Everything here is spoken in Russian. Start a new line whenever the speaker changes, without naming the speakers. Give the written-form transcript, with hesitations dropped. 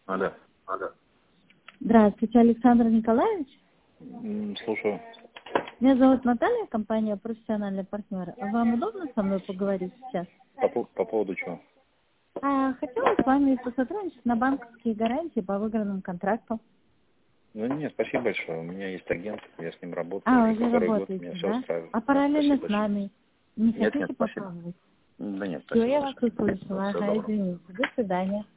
Алло.
Здравствуйте, Александр Николаевич.
Слушаю.
Меня зовут Наталья, компания «Профессиональный партнер». Вам удобно со мной поговорить сейчас?
По поводу чего?
Хотела с вами посотрудничать на банковские гарантии по выигранным контрактам.
Ну нет, спасибо большое. У меня есть агент, я с ним работаю.
Уже
Который
работаете,
год меня все
да?
устраивает.
А параллельно
Спасибо
с нами не
большое. Нет,
хотите
спасибо.
попробовать?
Да нет,
Все,
спасибо
я вас
большое.
услышала.
Всего доброго.
Извините. До свидания.